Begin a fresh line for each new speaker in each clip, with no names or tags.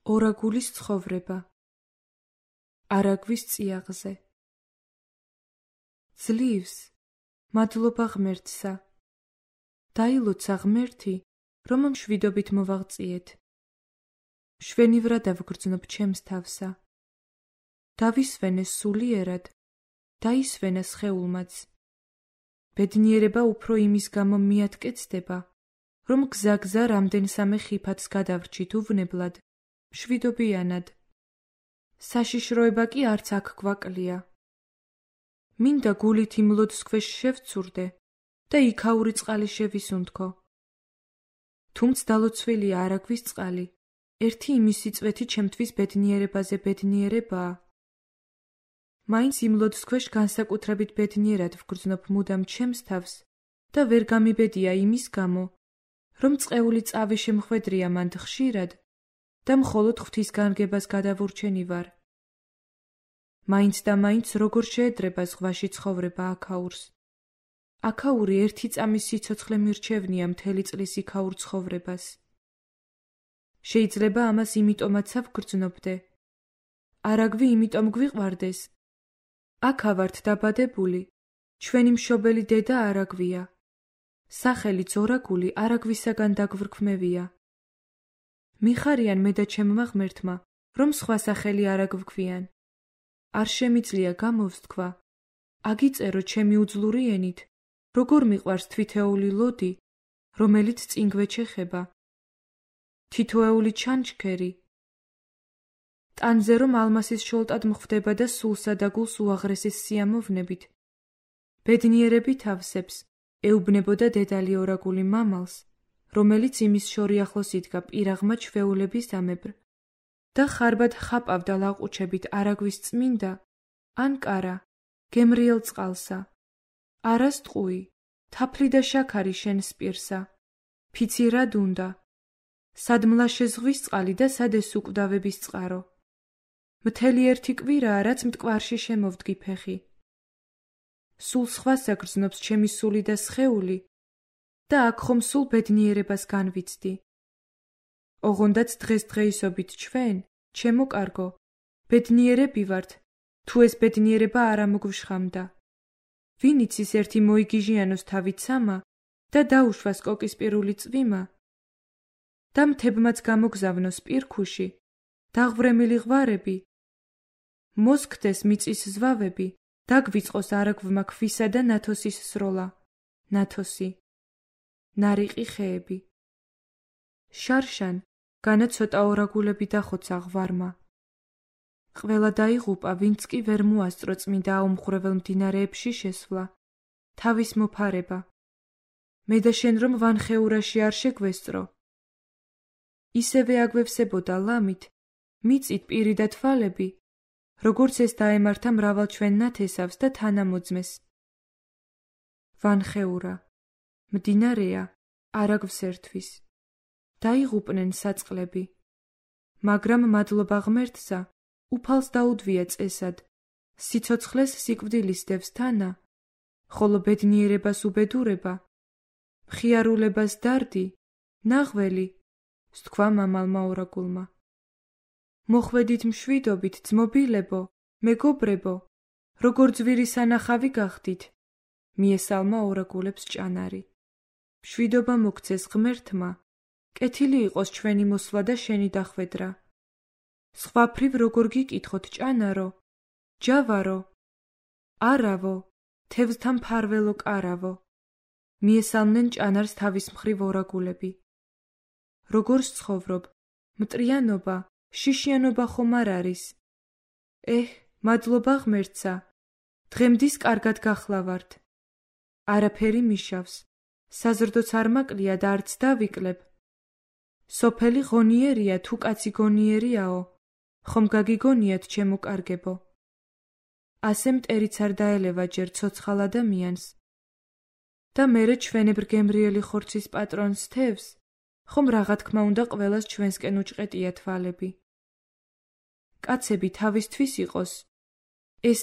ორაგულის ცხოვრება. არაგვის წიაღზე. ძლივს, მადლობა ღმერთსა. დაილოცა ღმერთი, რომ მშვიდობით მოვაღწიეთ. მშვენივრად ავგრძნობ ჩემს თავსა. დავისვენე სულიერად, დაისვენე სხეულმაც. ბედნიერება უფრო იმის გამო მიატკეცდება, რომ გზა რამდენსამე ხიფათს გადავრჩით უვნებლად, მშვიდობიანად. საშიშროება კი არც აქ გვაკლია. მინდა გულით იმ ლოდს ქვეშ შევცურდე და იქაური წყალი შევისუნთქო. თუმც დალოცველია არაგვის წყალი, ერთი იმისი წვეთი ჩემთვის ბედნიერებაზე ბედნიერებაა. მაინც იმ ლოდს ქვეშ განსაკუთრებით ბედნიერად ვგრძნობ მუდამ ჩემს თავს და ვერ გამიბედია იმის გამო, რომ წყეული წავი შემხვედრია მანდ ხშირად და მხოლოდ ღვთის განგებას გადავურჩენი ვარ. მაინც და მაინც როგორ შეედრება ზღვაში ცხოვრება აქაურს. აქაური ერთი წამის სიცოცხლე მირჩევნია მთელი წლის იქაურ ცხოვრებას. შეიძლება ამას იმიტომაც ავგრძნობდე. არაგვი იმიტომ გვიყვარდეს. აქა ვართ დაბადებული, ჩვენი მშობელი დედა არაგვია. სახელიც ორაგული არაგვისაგან დაგვირქმევია. მიხარიან მე და ჩემმა ღმერთმა, რომ სხვა სახელი არ აგვქვიან. არ შემიძლია გამოვსთქვა. აგიწერო ჩემი უძლური ენით, როგორ მიყვარს თვითეული ლოდი, რომელიც წინ გვეჩეხება. თითოეული ჩანჩქერი. ტანზე რომ ალმასის შოლტად მხვდება და სულსა და გულს უაღრესის სიამოვნებით. ბედნიერებით ავსებს, ეუბნებოდა დედალი ორაგული მამალს, რომელიც იმის შორი ახლოს იდგა პირაღმა ჩვეულების ამებრ და ხარბად ხაპავდა ლაყუჩებით არაგვის წმინდა, ან კარა, გემრიელ წყალსა, არას ტყუი, თაფლი და შაქარი შენ სპირსა, ფიცი რად უნდა, სად მლაშე ზღვის წყალი და სად ეს უკვდავების წყარო. მთელი ერთი კვირაა, რაც მტკვარში შემოვდგი ფეხი. სულ სხვას აგრძნობს ჩემი სული და სხეული და აქ ხომ სულ ბედნიერებას განვიცდი. ოღონდაც დღესდღეისობით ჩვენ, ჩემო კარგო, ბედნიერები ვართ, თუ ეს ბედნიერება არ ამოგვშხამდა. ვინ იცის ერთი მოიგიჟიანოს თავით სამა და დაუშვას კოკისპირული წვიმა და მთებმაც გამოგზავნოს პირქუში, დაღვრემილი ღვარები, მოსქდეს მიწის ზვავები, დაგვიწყოს არაგვმა ქვისა და ნათოსის სროლა, ნათოსი, ნარიყი ხეები. შარშან, განა ცოტა ორაგულები დახოცა ღვარმა. ყველა დაიღუპა, ვინც კი ვერ მოასწრო წმინდა აუმხრეվել მდინარეებში შესვლა, თავის მოფარება. მე და შენ რომ ვანხეურაში არ შეგვესწრო. ისევე აგვევსებოდა ლამით, მიწით პირი და თვალები, როგორც ეს დაემართა მრავალ ჩვენ ნათესავს და თანამოძმეს. ვანხეურა, მდინარეა, არაგვის ერთვის. დაიღუპნენ საწყლები, მაგრამ მადლობა ღმერთსა, უფალს დაუდვია წესად, სიცოცხლეს სიკვდილის დევს თანა, ხოლო ბედნიერებას უბედურება, მხიარულებას დარდი, ნაღველი, სთქვა მამალმა ორაგულმა. მოხვედით მშვიდობით, ძმობილებო, მეგობრებო, როგორ ძვირი სანახავი გახდით, მიესალმა ორაგულებს ჭანარი. მშვიდობა მოგცეს ღმერთმა, კეთილი იყოს ჩვენი მოსვლა და შენი დახვედრა. სხვაფრივ როგორ გიკითხოთ ჭანარო, ჯავარო, არავო, თევზთა მფარველო კარავო. მიესალმნენ ჭანარს თავის მხრივ ორაგულები. როგორ ცხოვრობ, მტრიანობა, შიშიანობა ხომ არ არის? მადლობა ღმერთსა, დღემდის კარგად გახლავართ. არაფერი მიშავს, საზრდოც არ მაკლია და არც დავიკლებ. სოფელი ღონიერია თუ კაცი გონიერიაო, ხომ გაგიგონიათ ჩემო კარგებო. ასე მტერიც არ დაელევა ჯერ ცოცხალ ადამიანს. და მერე ჩვენებრ გემრიელი ხორცის პატრონს თევს, ხომ რაღა თქმა უნდა ყველას ჩვენსკენ უჭყეტია თვალები. კაცები თავისთვის იყოს. ეს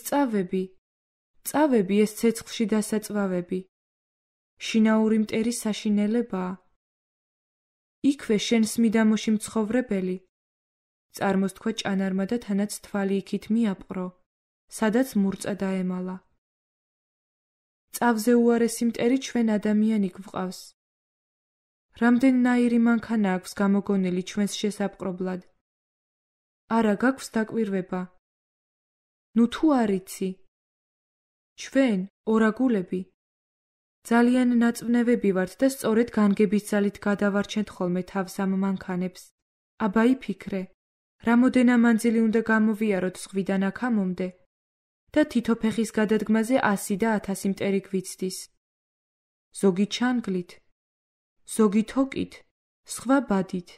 წავები ეს ცეცხლში დასაწვავები. შინაური მტერი საშინელებაა. იქვე შენს მიდამოში მცხოვრებელი, წარმოსთქვა ჭანარმა და თანაც თვალი იქით მიაპყრო, სადაც მურწა დაემალა. წავზე უარესი მტერი ჩვენ ადამიანი გვყავს. რამდენნაირი მანქანა აქვს გამოგონილი ჩვენს შესაპყრობლად. არა გაქვს დაკვირვება. ნუ თუ არ იცი. ჩვენ, ორაგულები, ძალიან ნაწვნევები ვართ და სწორედ განგების ძალით გადავარჩენთ ხოლმე თავს ამ მანქანებს. აბა იფიქრე, რამოდენა მანძილი უნდა გამოვიაროთ ზღვიდან აქამდე და თითო ფეხის გადადგმაზე 100 და 1000 მტერი გვიცდის. ზოგი ჩანგლით, ზოგი თოკით, სხვა ბადით.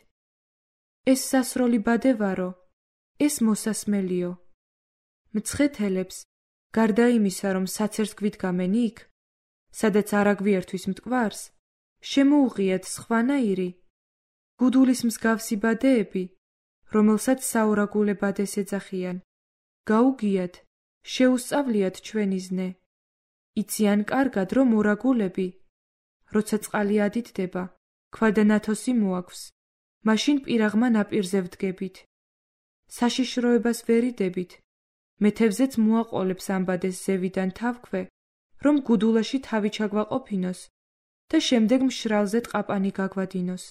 ეს სასროლი ბადე ვარო, ეს მოსასმელიო. მცხეთელებს, გარდა იმისა, რომ საცერს გვიდგამენ იქ, სადაც არ აგვიერთვის მტკვარს, შემოუღიათ სხვანაირი, გუდულის მსგავსი ბადეები, რომელსაც საურაგულე ბადეს ეძახიან. გაუგიათ, შეუსწავლიათ ჩვენი ზნე. იციან კარგად, რომ ორაგულები, როცა წყალი ადიდდება, ქვადანათოსი მოაქვს, მაშინ პირაღმა ნაპირზე ვდგებით. საშიშროებას ვერიდებით, მეთევზეც მოაყოლებს ამ ბადეს ზევიდან თავქვე, რომ გუდულაში თავი ჩაგვაყოფინოს და შემდეგ მშრალზე ტყაპანი გაგვადინოს.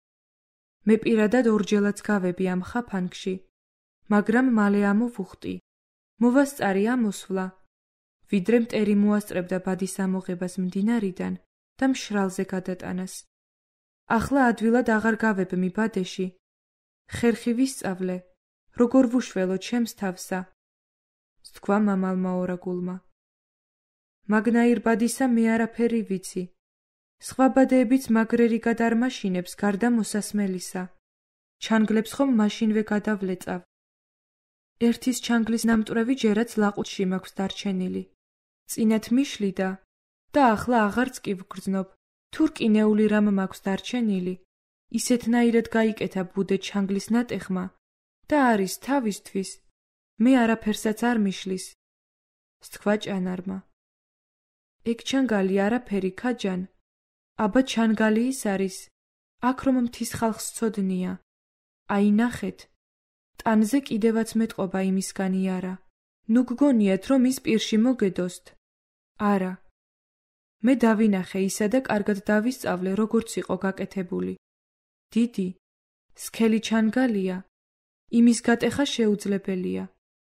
მე პირადად ორჯერაც გავები ამ ხაფანგში, მაგრამ მალე ამოვუხტი, მოვასწარი ამოსვლა, ვიდრე მტერი მოასწრებდა ბადის ამოღებას მდინარიდან და მშრალზე გადატანას. ახლა ადვილად აღარ გავებ მიბადეში. ხერხი ვისწავლე, როგორ ვუშველო ჩემს თავსა, სთქვა მამალმა ორაგულმა. მაგნაირ ბადისა მე არაფერი ვიცი. სხვა ბადეებიც მაგრერიგად არ მაშინებს გარდა მოსასმელისა. ჩანგლებს ხომ მაშინვე გადავლეწავ. ერთის ჩანგლის ნამტვრევი ჯერაც ლაყუჩში მაქვს დარჩენილი. წინათ მიშლიდა და ახლა აღარც კი ვგრძნობ. თუ რკინეული რამ მაქვს დარჩენილი, ისეთნაირად გაიკეთა ბუდე ჩანგლის ნატეხმა და არის თავისთვის, მე არაფერსაც არ მიშლის. სთქვა ჭანარმა. ეგ ჩანგალი არაფერი ქაჯან. აბა ჩანგალი ის არის, აქ რომ მთის ხალხს ცოდნია. აი ნახეთ, ტანზე კიდევაც მეტყობა იმისგანი არა. ნუ გგონიათ, რომ ის პირში მოგედოსთ? არა. მე დავინახე ისა და კარგად დავისწავლე, როგორც იყო გაკეთებული. დიდი, სქელი ჩანგალია, იმის გატეხა შეუძლებელია.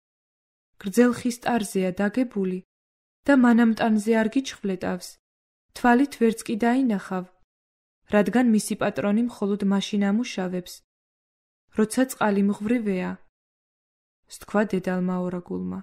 გრძელ ხის ტარზეა დაგებული და მანამ ტანზე არ გიჩხვლეტავს, თვალით ვერც კი დაინახავ, რადგან მისი პატრონი მხოლოდ მაშინ ამუშავებს, როცა წყალი მღვრივეა, სთქვა დედალმა ორაგულმა.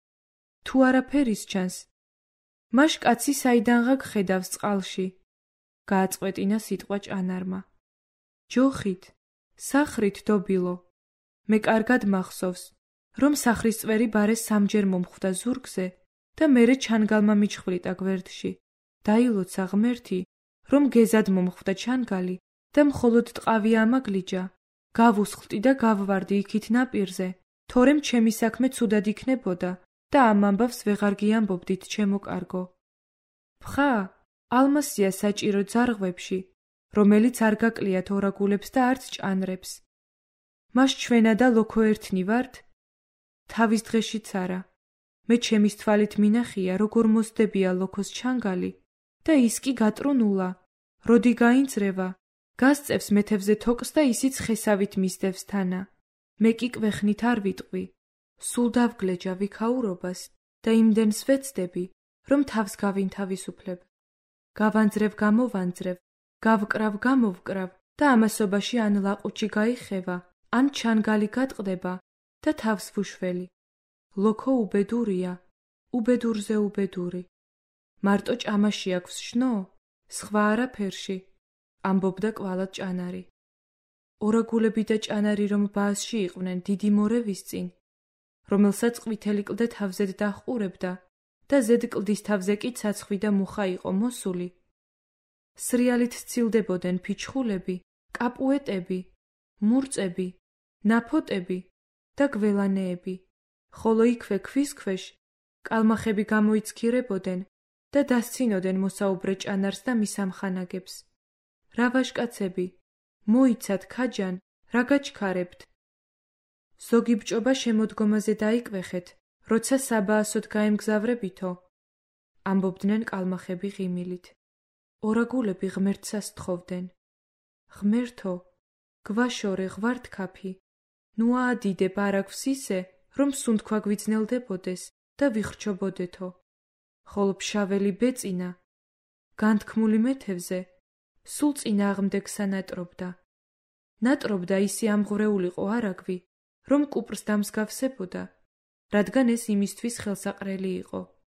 თუ არაფერის ჩანს, მაშ კაცი საიდანღა გხედავს წყალში, გააწყვეტინა სიტყვა ჭანარმა. ჯოხით, სახრით დობილო. მე კარგად მახსოვს, რომ სახრის წვერი ბარეს სამჯერ მომხვდა ზურგზე და მერე ჩანგალმა მიჩხვლიტა გვერდში. დაილოცა ღმერთი, რომ გეზად მომხვდა ჩანგალი და მხოლოდ ტყავი ამაგლიჯა. გავუსხლტი და გავვარდი იქით ნაპირზე, თორემ ჩემი საქმე ცუდად იქნებოდა და ამ ამბავს ვეღარ გიამბობდით, ჩემო კარგო. ფხა, ალმასია საჭირო ძარღვებში, რომელიც არ გაკლიათ ორაგულებს და არც ჭანრებს. მას ჩვენა და ლოქო ერთნი ვართ? თავის დღეშიც არა. მე ჩემის თვალით მინახია, როგორ მოსდებია ლოქოს ჩანგალი და ის კი გატრუნულა, როდი გაინძრევა, გასწევს მეთევზე თოკს და ისიც ხესავით მისდევს თანა. მე კი კვეხნით არ ვიტყვი. სულ დავგლეჯა ვიქაურობას და იმდენს ვეცდები, რომ თავს გავინთავისუფლებ. გავანძრევ გამოვანძრევ, გავკრავ გამოვკრავ და ამასობაში ან ლაყუჩი გაიხევა, ან ჩანგალი გატყდება და თავს ვუშველი. ლოქო უბედურია, უბედურზე უბედური. მარტო ჭამაში აქვს შნო, სხვა არაფერში, ამბობდა კვალად ჭანარი. ორაგულები და ჭანარი რომ ბაასში იყვნენ დიდი მორევის წინ, რომელსაც ყვითელი კლდე თავზედ დაჰყურებდა და ზედ კლდის თავზე კი ცაცხვი და მუხა იყო მოსული. სრიალით სცილდებოდნენ ფიჩხულები, კაპუეტები, მურწები, ნაფოტები და გველანეები, ხოლო იქვე ქვის ქვეშ კალმახები გამოიცქირებოდნენ და დასცინოდნენ მოსაუბრე ჭანარს და მის ამხანაგებს. რა ვაჟკაცები, მოიცათ ქაჯან, რა გაჩქარებთ? ზოგი ბჭობა შემოდგომაზე დაიკვეხეთ, როცა საბაასოდ გაემგზავრებითო, ამბობდნენ კალმახები ღიმილით. ორაგულები ღმერთსას თხოვდნენ. ღმერთო, გვაშორე ღვართქაფი, ნუ აადიდე პარაგვს ისე, რომ სუნთქვა გვიძნელდებოდეს და ვიხრჩობოდეთო. ხოლო ფშაველი ბეწინა, განთქმული მეთევზე, სულ წინააღმდეგსა ნატრობდა. ნატრობდა ისე ამღვრეულიყო არაგვი, რომ კუპრს დამსგავსებოდა, რადგან ეს იმისთვის ხელსაყრელი იყო.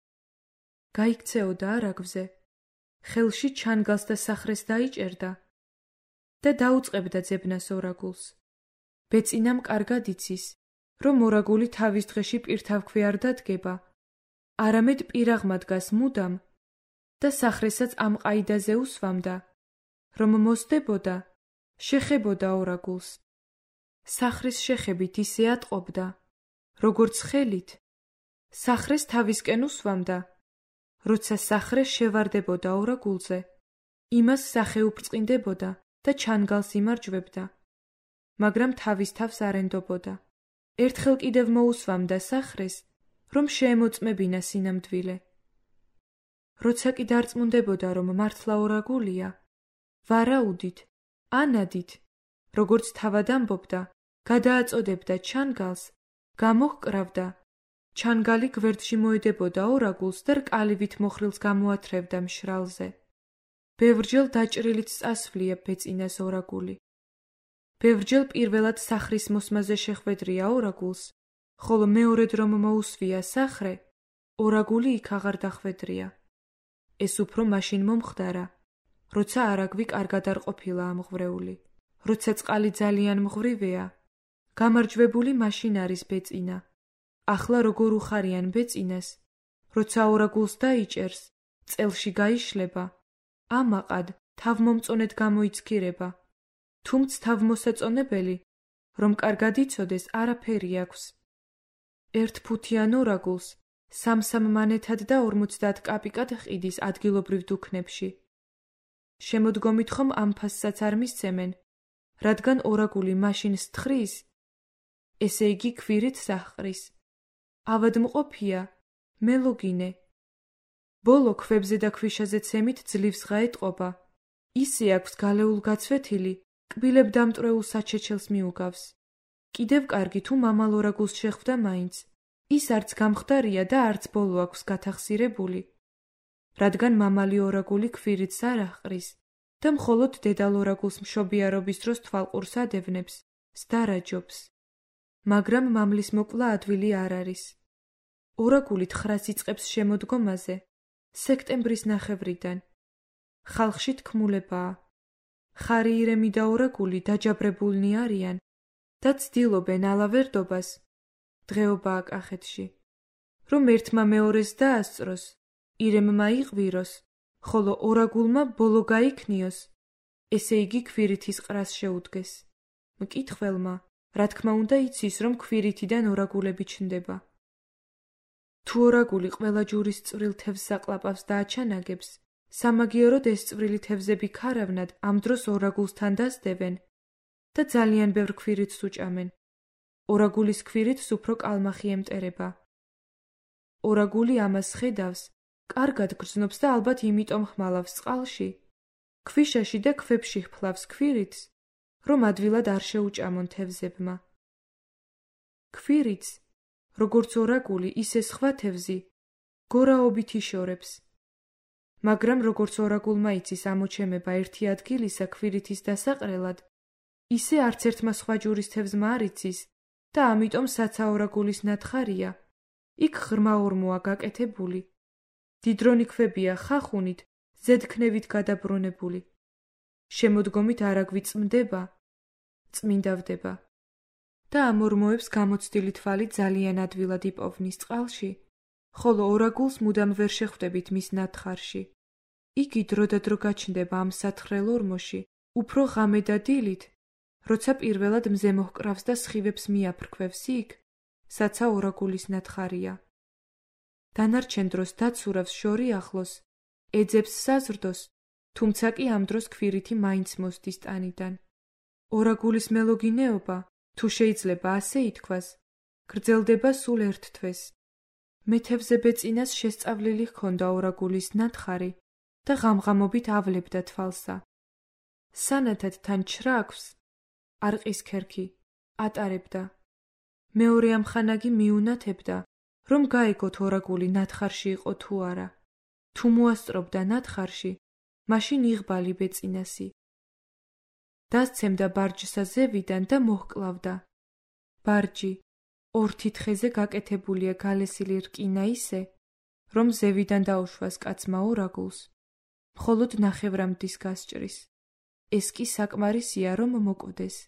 გაიქცეოდა არაგვზე, ხელში ჩანგალს და სახრეს დაიჭერდა და დაუწყებდა ძებნას ორაგულს. ბეწინამ კარგად იცის, რომ ორაგული თავის დღეში პირთავქვე არ დადგება, არამედ პირაღმა დგას მუდამ და სახრესაც ამ ყაიდაზე უსვამდა, რომ მოსდებოდა, შეხებოდა ორაგულს. სახრის შეხებით ისე ატყობდა, როგორც ხელით, სახრეს თავისკენ უსვამდა, როცა სახრე შევარდებოდა ორაგულზე, იმას სახე უბრწყინდებოდა და ჩანგალს იმარჯვებდა, მაგრამ თავის თავს არ ენდობოდა. ერთხელ კიდევ მოუსვამდა სახრეს, რომ შეემოწმებინა სინამდვილე. როცა კი დარწმუნდებოდა, რომ მართლა ორაგულია, ვარაუდით, ანადით, როგორც თავად ამბობდა, გადააწოდებდა ჩანგალს, გამოჰკრავდა, ჩანგალი გვერდში მოედებოდა ორაგულს და რკალივით მოხრილს გამოათრევდა მშრალზე. ბევრჯერ დაჭრილით წასვლია ბეწინას ორაგული. ბევრჯერ პირველად სახრის მოსმაზე შეხვედრია ორაგულს, ხოლო მეორედ რომ მოუსვია სახრე, ორაგული იქ აღარ დახვედრია. ეს უფრო მაშინ მომხდარა, როცა არაგვი კარგად არ ყოფილა ამღვრეული. როცა წყალი ძალიან მღვრივეა, გამარჯვებული მაშინ არის ბეწინა. ახლა როგორ უხარიან ბეწინას, როცა ორაგულს დაიჭერს, წელში გაიშლება, ამაყად თავმომწონედ გამოიცქირება, თუმც თავმოსაწონებელი, რომ კარგად იცოდეს, არაფერი აქვს. ერთფუთიან ორაგულს 3 მანეთად და 50 კაპიკად ყიდის ადგილობრივ დუქნებში. შემოდგომით ხომ ამ ფასსაც არ მისცემენ, რადგან ორაგული მაშინ სთხრის, ესე იგი ქვირით საჰყრის. ავადმყოფია, მელოგინე. ბოლო ქვებზე და ქვიშაზე ცემით ძლივს გაეტყობა. ისე აქვს გალეულ გაცვეთილი, კბილებ დამტვრეულ საჩეჩელს მიუგავს. კიდევ კარგი თუ მამალ ორაგულს შეხვდა მაინც. ის არც გამხდარია და არც ბოლო აქვს გათახსირებული. რადგან მამალი ორაგული ქვირითს არ აჰყრის და მხოლოდ დედალ ორაგულს მშობიარობის დროს თვალყურს ადევნებს, სდარაჯობს. მაგრამ მამლის მოკლა ადვილი არ არის. ორაგული 900 იწყებს შემოდგომაზე, სექტემბრის ნახევრიდან. ხალხში თქმულებაა. ხარიირემი და ორაგული დაჯაბრებულნი არიან და ცდილობენ ალავერდობას, დღეობაა კახეთში, რომ ერთმა მეორეს დაასწროს, ირემმა იყვიროს, ხოლო ორაგულმა ბოლო გაიქნიოს, ესე იგი ქვირითის ყრას შეუდგეს. მკითხველმა, რა თქმა უნდა იცის, რომ ქვირითიდან ორაგულები ჩნდება. თუ ორაგული ყველა ჯურის წვრილ თევზს საყლაპავს და აჩანაგებს, სამაგიეროდ ეს წვრილი თევზები ქარავნად ამ დროს ორაგულსთან დასდევენ და ძალიან ბევრ ქვირითს უჭამენ. ორაგულის ქვირითს უფრო კალმახი ემტერება. ორაგული ამას ხედავს, კარგად გრძნობს და ალბათ იმიტომ ხმალავს წყალში, ქვიშაში და ქვებში ჰფლავს ქვირითს, რომ ადვილად არ შეუჭამონ თევზებმა. ქვირითს, როგორც ორაგული, ისე სხვა თევზი, გორაობით იშორებს. მაგრამ როგორც ორაგულმა იცის ამოჩემება ერთი ადგილისა ქვირითის დასაყრელად, ისე არც ერთმა სხვა ჯურის თევზმა არ იცის და ამიტომ საცა ორაგულის ნათხარია, იქ ღრმა ორმოა გაკეთებული. დიდრონი ქვებია ხახუნით, ზედქნევით გადაბრუნებული. შემოდგომით არაგვი წმდება, წმინდავდება და ამ ორმოებს გამოცდილი თვალი ძალიან ადვილად იპოვნის წყალში, ხოლო ორაგულს მუდამ ვერ შეხვდებით მის ნათხარში. იგი დროდადრო გაჩნდება ამ სათხრელ ორმოში, უფრო ღამე და დილით, როცა პირველად მზე მოჰკრავს და სხივებს მიაფრქვევს იქ, საცა ორაგულის ნათხარია. დანარჩენ დროს დაცურავს შორი ახლოს, ეძებს საზრდოს, თუმცა კი ამ დროს ქვირითი მაინც მოსდის ტანიდან. ორაგულის მელოგინეობა თუ შეიძლება ასე ითქვას, გრძელდება სულ ერთ თვეს. მეთევზე ბეწინას შესწავლილი ჰქონდა ორაგულის ნათხარი და ღამღამობით ავლებდა თვალსა. სანათად თან ჩრაქვს, არყის ქერქი, ატარებდა. მეორე ამხანაგი მიუნათებდა, რომ გაეგოთ ორაგული ნათხარში იყო თუ არა. თუ მოასწრობდა ნათხარში, მაშინ იღბალი ბეწინასი. დასცემდა ბარჯსა ზევიდან და მოჰკლავდა. ბარჯი ორ თითხეზე გაკეთებულია გალესილი რკინა ისე, რომ ზევიდან დაუშვას კაცმა ორაგულს, მხოლოდ ნახევრამდის გასჭრის. ეს კი საკმარისია, რომ მოკვდეს.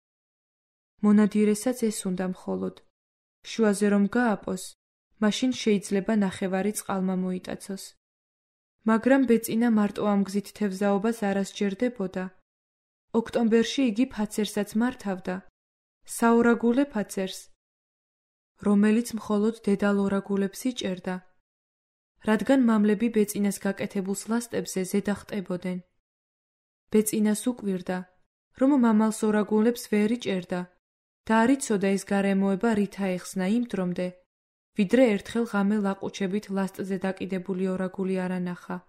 მონადირესაც ეს უნდა მხოლოდ, შუაზე რომ გააპოს, მაშინ შეიძლება ნახევარი წყალმა მოიტაცოს. მაგრამ ბეწინა მარტო ამ გზით თევზაობას არ ასჯერდებოდა. ოქტომბერში იგი ფაცერსაც მართავდა, საორაგულე ფაცერს, რომელიც მხოლოდ დედალ ორაგულებს იჭერდა, რადგან მამლები ბეწინას გაკეთებულ ლასტებზე ზედა ხტებოდნენ. ბეწინას უკვირდა, რომ მამალს ორაგულებს ვერ იჭერდა და არ იცოდა ეს გარემოება რით აეხსნა იმ დრომდე, ვიდრე ერთხელ ღამე ლაყუჩებით ლასტზე დაკიდებული ორაგული არ ანახა.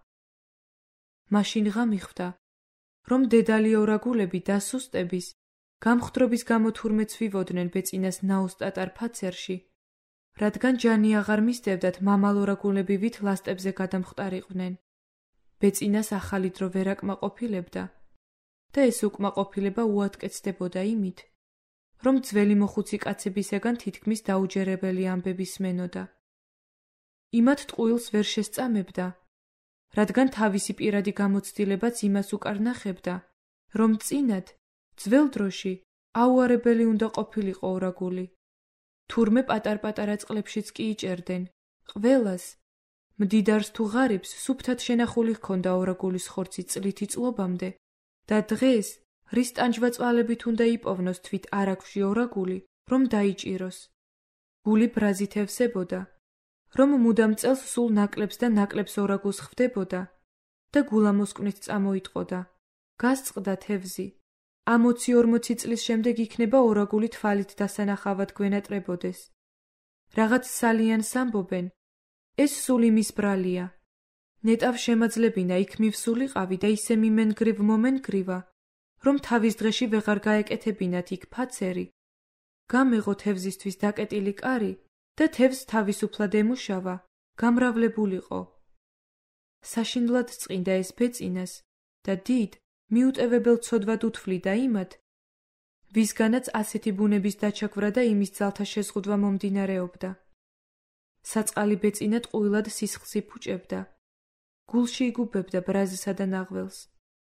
მაშინღა მიხვდა, რომ დედალი ორაგულები დასუსტების, გამხდრობის გამო თურმე ცვივოდნენ ბეწინას ნაოსტატარ ფაცერში, რადგან ჯანი აღარ მისდევდათ მამალ ორაგულები ვით ლასტებზე გადამხტარიყვნენ. ბეწინას ახალი დრო ვერ აკმაყოფილებდა და ეს უკმაყოფილება უატკეცდებოდა იმით, რომ ძველი მოხუცი კაცებისაგან თითქმის დაუჯერებელი ამბები სმენოდა. იმათ ტყუილს ვერ შესწამებდა, რადგან თავისი პირადი გამოცდილებაც იმას უკარნახებდა, რომ წინათ, ძველ დროში, აუარებელი უნდა ყოფილიყო ორაგული. თურმე პატარ-პატარა წყლებშიც კი იჭერდნენ, ყველას, მდიდარს თუ ღარიბს სუფთად შენახული ჰქონდა ორაგულის ხორცი წლითი წლობამდე და დღეს, რის ტანჯვა-წვალებით უნდა იპოვნოს თვით არაგვში ორაგული, რომ დაიჭიროს. გული ბრაზით ევსებოდა, რომ მუდამ წელს სულ ნაკლებს და ნაკლებს ორაგულს ხვდებოდა და გულა მოსკვნით წამოიტყოდა. გასწყდა თევზი. ამ 20-40 წლის შემდეგ იქნება ორაგული თვალით დასანახავად გვენატრებოდეს. რაღაც სალიანს ამბობენ, ეს სულ იმის ბრალია. ნეტავ შემაძლებინა იქ მივსულიყავი და ისე მიმენგრივ მომენგრივა, რომ თავის დღეში ვეღარ გაეკეთებინათ იქ ფაცერი. გამეღო თევზისთვის დაკეტილი კარი და თევზს თავისუფლად ემუშავა, გამრავლებულიყო. საშინლად წყინდა ეს ბეწინას და დიდ, მიუტევებელ ცოდვად უთვლიდა იმათ, ვისგანაც ასეთი ბუნების დაჩაგვრა და იმის ძალთა შეზღუდვა მომდინარეობდა. საწყალი ბეწინა ტყუილად სისხლს იფუჭებდა, გულში იგუბებდა ბრაზსა და ნაღველს.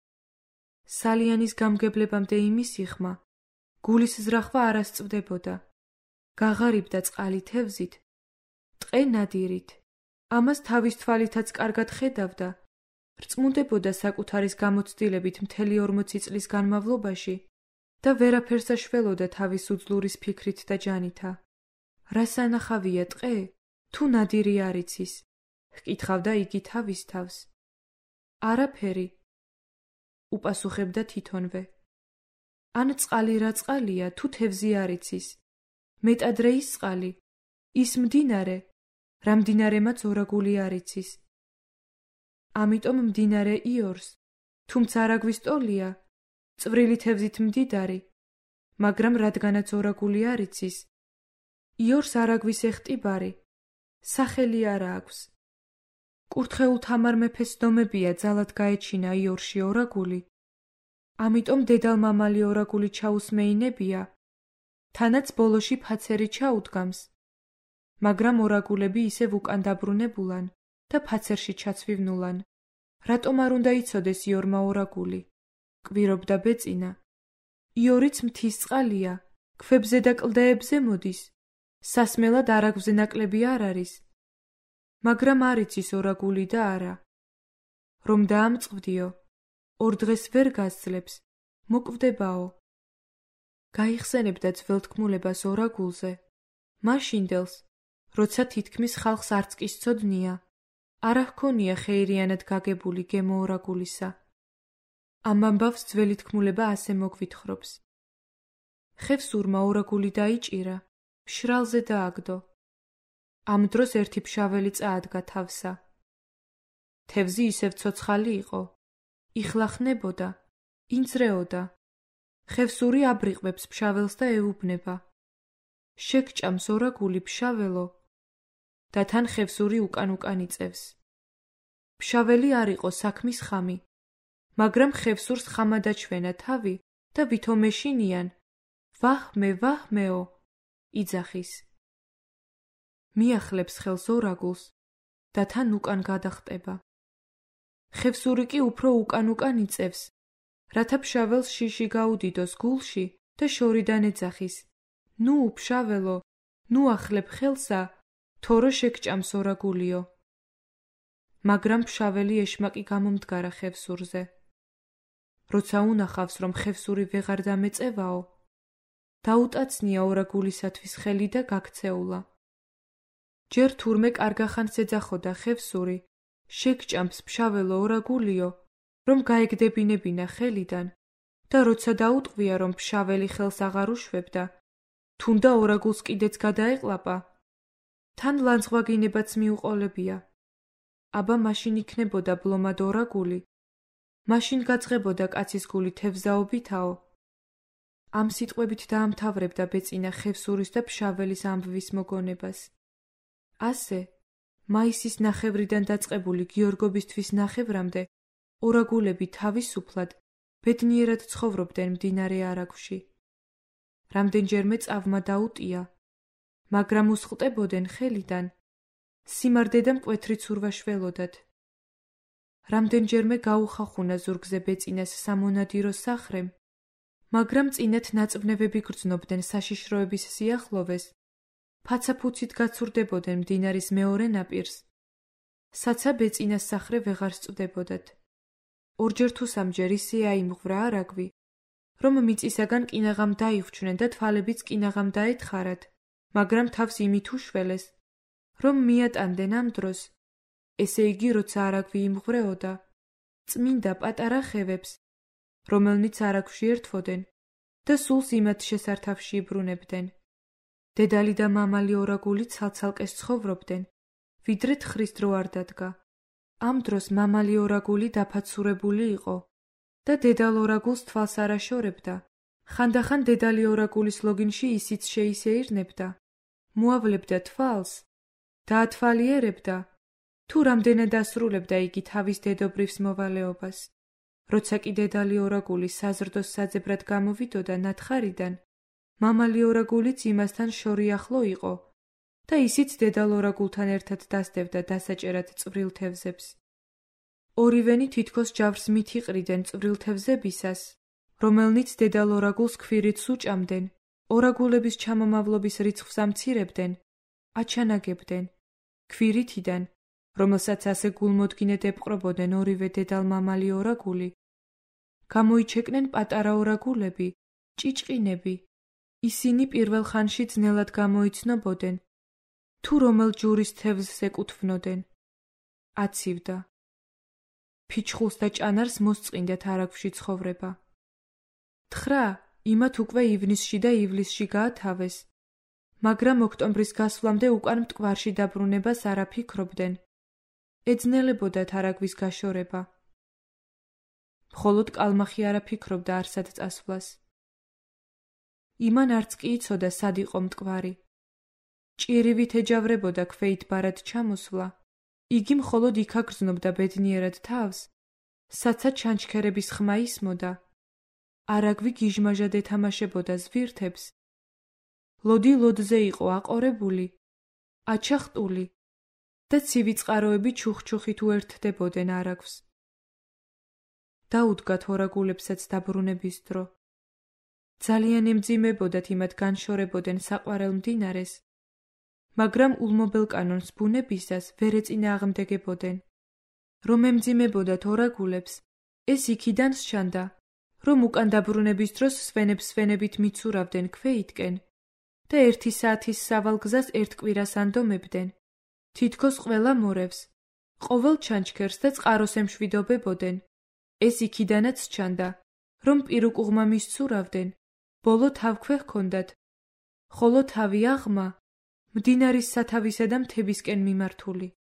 სალიანის გამგებლებამდე იმის იხმა, გულის ზრახვა არ ასწვდებოდა. გაღარიბდა წყალი თევზით, ტყე ნადირით. ამას თავის თვალითაც კარგად ხედავდა. რწმუნდებოდა საკუთარის გამოცდილებით მთელი 40 წლის განმავლობაში და ვერაფერს აშველოდა თავის უძლურის ფიქრით და ჯანითა. რას ანახავია ტყე, თუ ნადირი არ იცის? ჰკითხავდა იგი თავის თავს. არაფერი, უპასუხებდა თვითონვე. ან წყალი რა წყალია, თუ თევზი არ იცის? მეტადრე ის წყალი, ის მდინარე, რა მდინარემაც ორაგული არ იცის. ამიტომ მდინარე იორს, თუმცა არაგვის ტოლია, წვრილი თევზით მდიდარი, მაგრამ რადგანაც ორაგული არ იცის, იორს არაგვის ეხტიბარი, სახელი არა აქვს. კურთხეულ თამარ მეფეს ნომებია ძალად გაეჩინა იორში ორაგული, ამიტომ დედალ მამალი ორაგული ჩაუსმეინებია, თანაც ბოლოში ფაცერი ჩაუდგამს, მაგრამ ორაგულები ისევ უკან დაბრუნებულან და ფაცერში ჩაცვივნულან. რატომ არ უნდა იცოდეს იორმა ორაგული? კვირობდა ბეწინა. იორიც მთის წყალია, ქვებზე და კლდეებზე მოდის. სასმელად არაგვზე ნაკლები არ არის. მაგრამ არ იცის ორაგული და არა. რომ დაამწყვდიო, ორ დღეს ვერ გასძლებს, მოკვდებაო. გაიხსენებდა ძველ თქმულებას ორაგულზე, მაშინდელს, როცა თითქმის ხალხს არც კი სცოდნია, არა ჰქონია ხეირიანად გაგებული გემო ორაგულისა. ამ ამბავს ძველი თქმულება ასე მოგვითხრობს. ხევსურმა ორაგული დაიჭირა, მშრალზე დააგდო. ამ დროს ერთი ფშაველი წაადგა თავსა. თევზი ისევ ცოცხალი იყო, იხლახნებოდა, ინძრეოდა. ხევსური აბრიყბებს ფშაველს და ეუბნება: შეგჭამს ორაგული ფშაველო. და თან ხევსური უკან იწევს. ფშაველი არ იყო საქმის ხამი, მაგრამ ხევსურს ხამადაჩვენა თავი და ვითომ ეშინიან, ვაჰმე, ვაჰმეო, იძახის. მიახლებს ხელს ორაგულს და თან უკან გადახტება. ხევსური კი უფრო უკან იწევს, რათა ფშაველს შიში გაუდიდოს გულში და შორიდან ეძახის: ნუ ფშაველო, ნუ ახლებ ხელსა, თორო შეგჭამს ორაგულიო. მაგრამ ფშაველი ეშმაკი გამომდგარა ხევსურზე. როცა უნახავს, რომ ხევსური ვეღარ დამეწევაო, დაუტაცნია ორაგულისათვის ხელი და გაქცეულა. ჯერ თურმე კარგახანს ეძახოდა ხევსური: შეგჭამს ფშაველო ორაგულიო, რომ გაეგდებინებინა ხელიდან, და როცა დაუტყვია, რომ ფშაველი ხელს აღარ უშვებდა, თუნდა ორაგულს კიდეც გადაეყლაპა, თან ლანძღვაგინებაც მიუყოლებია. აბა მაშინ იქნებოდა ბლომად ორაგული, მაშინ გაწყებოდა კაცის გული თევზაობითაო. ამ სიტყვებით დაამთავრებდა ბეწინა ხევსურის და ფშაველის ამბვის მოგონებას. ასე, მაისის ნახევრიდან დაწყებული გიორგობისთვის ნახევრამდე, ორაგულები თავისუფლად, ბედნიერად ცხოვრობდნენ მდინარე არაგვში. რამდენჯერმე წავმა დაუტია, მაგრამ უსხლტებოდნენ ხელიდან, სიმარდე და მკვეთრი ცურვა შველოდათ. რამდენჯერმე გაუხახუნა ზურგზე ბეწინას სამონადირო სახრემ, მაგრამ წინათ ნაწვნევები გრძნობდნენ საშიშროების სიახლოვეს, ფაცაფუცით გაცურდებოდნენ მდინარის მეორე ნაპირს, საცა ბეწინას სახრე ვეღარ სწვდებოდათ. ორჯერ თუ სამჯერ ისე აიმღვრა არაგვი, რომ მიწისაგან კინაღამ დაიხვჩნენ და თვალებიც კინაღამ დაეთხარათ, მაგრამ თავს იმით უშველეს, რომ მიატანდნენ ამ დროს, ესე იგი, როცა არაგვი იმღვრეოდა, წმინდა პატარა ხევებს, რომელნიც არაგვში ერთვოდნენ და სულს იმათ შესართავში იბრუნებდნენ. დედალი და მამალი ორაგული ცალცალკე ცხოვრობდნენ, ვიდრე თხრის დრო არ დადგა. ამ დროს მამალი ორაგული დაფაცურებული იყო და დედალ ორაგულს თვალს არ აშორებდა. ხანდახან დედალი ორაგულის ლოგინში ისიც შეისეირნებდა, მოავლებდა თვალს, დაათვალიერებდა, თუ რამდენად ასრულებდა იგი თავის დედობრიფს მოვალეობას. როცა კი დედალი ორაგული საზრდოს საძებრად გამოვიდოდა ნათხარიდან, მამალი ორაგულიც იმასთან შორიახლო იყო და ისიც დედალ ორაგულთან ერთად დასდევდა დასაჭერად წვრილ თევზებს. ორივენი თითქოს ჯავრს მით იყრიდნენ წვრილ თევზებისას, რომელნიც დედალ ორაგულს ქვირითს უჭამდნენ, ორაგულების ჩამომავლობის რიცხვს ამცირებდნენ, აჩანაგებდნენ. ქვირითიდან, რომელსაც ასე გულმოდგინედ ეპყრობოდნენ ორივე დედალ მამალი ორაგული, გამოიჩეკნენ პატარა ორაგულები, ჭიჭყინები. ისინი პირველ ხანში ძნელად გამოიცნობოდნენ, თუ რომელ ჯურის თევზს ეკუთვნოდნენ. აცივდა. ფიჩხულს და ჭანარს მოსწყინდათ არაგვში ცხოვრება. თხრა, იმათ უკვე ივნისში და ივლისში გაათავეს, მაგრამ ოქტომბრის გასვლამდე უკან მტკვარში დაბრუნებას არ აფიქრობდნენ. ეძნელებოდათ არაგვის გაშორება. მხოლოდ კალმახი არ აფიქრობდა არსად წასვლას. იმან არც კი იცოდა სად იყო მტკვარი. ჭირივით ეჯავრებოდა ქვეით ბარად ჩამოსვლა. იგი მხოლოდ იქ აგრძნობდა ბედნიერად თავს, საცა ჩანჩქერების ხმა ისმოდა. არაგვი გიჟმაჟად ეთამაშებოდა ზვირთებს. ლოდი ლოდზე იყო აყორებული, აჩახტული და ცივი წყაროები ჩუხჩუხით უერთდებოდნენ არაგვს. დაუდგათ ორაგულებსაც დაბრუნების დრო. ძალიან ემძიმებოდათ იმათ განშორებოდნენ საყვარელ მდინარეს, მაგრამ ულმობელ კანონს ბუნებისას ვერ ეწინააღმდეგებოდნენ. რომ ემძიმებოდათ ორაგულებს, ეს იქიდან სჩანდა, რომ უკან დაბრუნების დროს სვენებს-სვენებით მიცურავდნენ ქვეითკენ და 1 საათის სავალ გზას ერთ კვირას ანდომებდნენ. თითქოს ყველა მორევს, ყოველ ჩანჩქერს და წყაროს ემშვიდობებოდნენ. ეს იქიდანაც სჩანდა, რომ პირუკუღმა მისცურავდნენ ბოლო თავქვე ჰქონდათ, ხოლო თავი აღმა მდინარის სათავისა და მთებისკენ მიმართული.